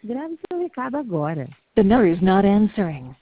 Grave seu recado agora. The number is not answering.